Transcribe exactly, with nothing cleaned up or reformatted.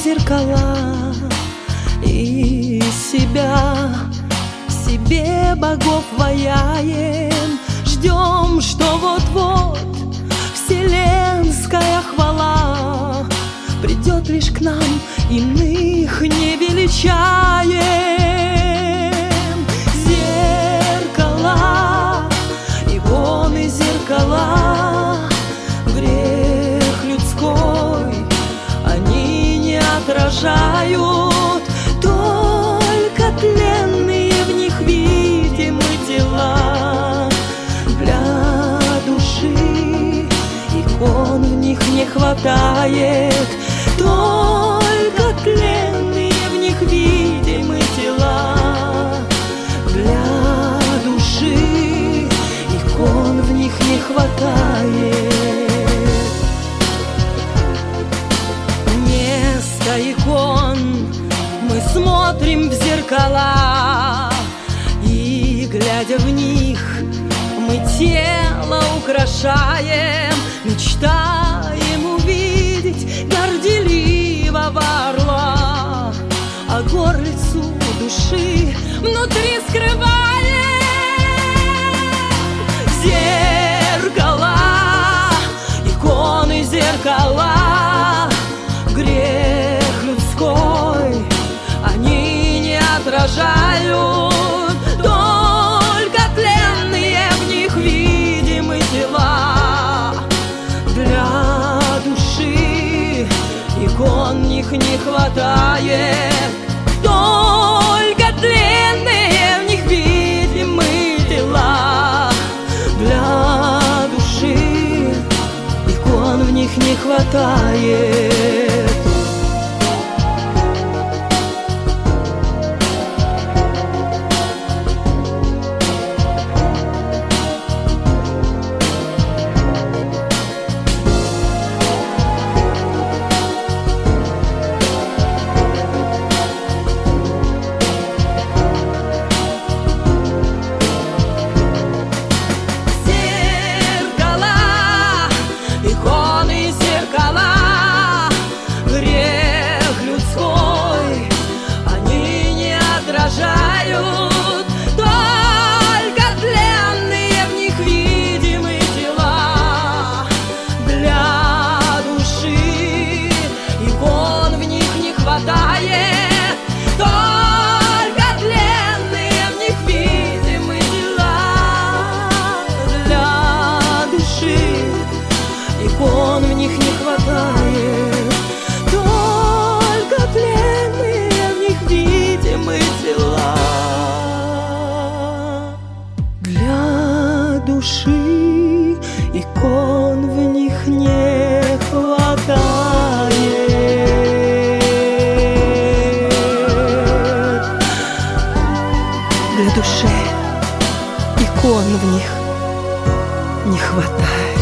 зеркала, и себя себе богов ваяем, ждем, что вот-вот вселенская хвала придет лишь к нам, иных не величаем. Зеркала, иконы зеркала, грех людской они не отражают, только тленные в них видимы тела. Для души икон в них не хватает, только тленные в них видимы тела. Для души икон в них не хватает. Вместо икон мы смотрим в зеркала, и, глядя в них, мы тело украшаем, мечтаем увидеть горделивого орла, а горлицу души внутри скрываем. Зеркала, иконы зеркала, грех людской они не отражают, только тленные в них видимы тела. Для души икон в них не хватает, только тленные в них видимы тела. Для души икон в них не хватает. Икон в них не хватает, только тленные в них видимы тела. Для души икон в них не хватает. Для души икон в них не хватает.